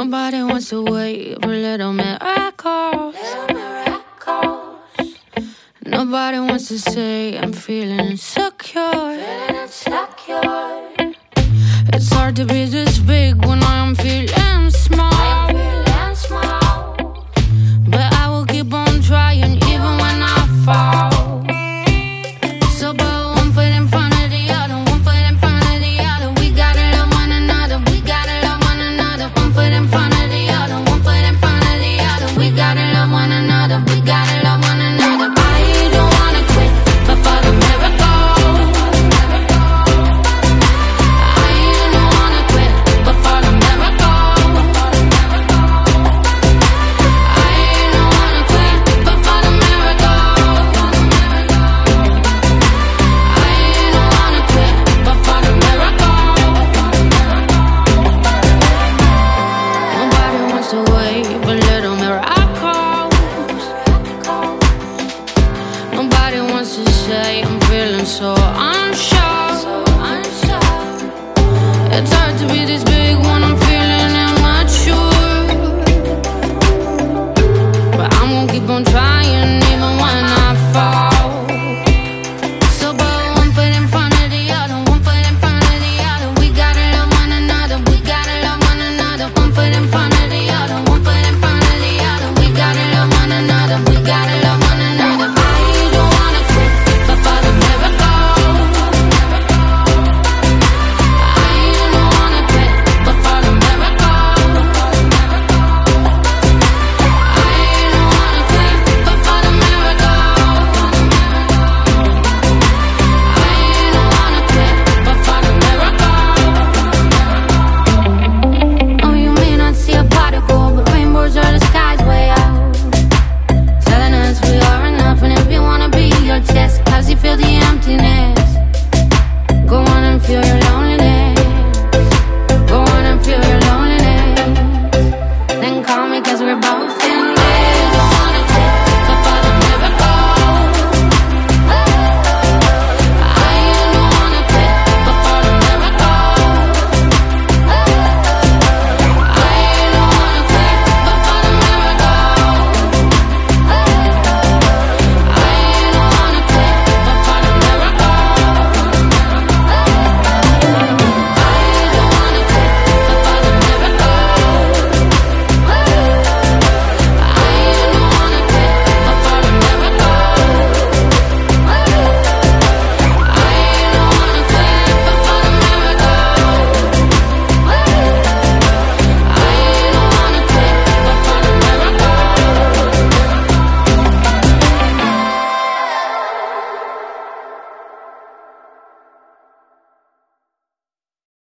Nobody wants to wait for little miracles. Nobody wants to say I'm feeling insecure. It's hard to be this big when I'm feeling small. But I will keep on trying even when I fall. So put one foot in front of the other, one foot in front of the other. We gotta love one another, we gotta love one another. One foot in front of the other, one foot in front of the other. We gotta love one another, we gotta love one another. I don't wanna quit, but for the miracle. I don't wanna quit, but for the miracle. I don't wanna quit, but for the miracle. I don't wanna quit, but for the miracle. Nobody wants to wait for little miracles. Nobody wants to say I'm feeling so unsure. It's hard to be this big when I'm feeling immature. But I'm gonna keep on trying even when I fall. So put one foot in front of the other, one foot in front of the other. We gotta love one another, we gotta love one another. One foot in front of the other, one foot in front of the other. We gotta love one another, we gotta love one another. I don't wanna quit, but for the miracle. I don't wanna quit, but for the miracle. I don't wanna quit, but for the miracle. I don't wanna quit, but for the miracle. Oh, you may not see a particle, but rainbows are the skies way out, telling us we are enough. And if you wanna be your test, cause you feel the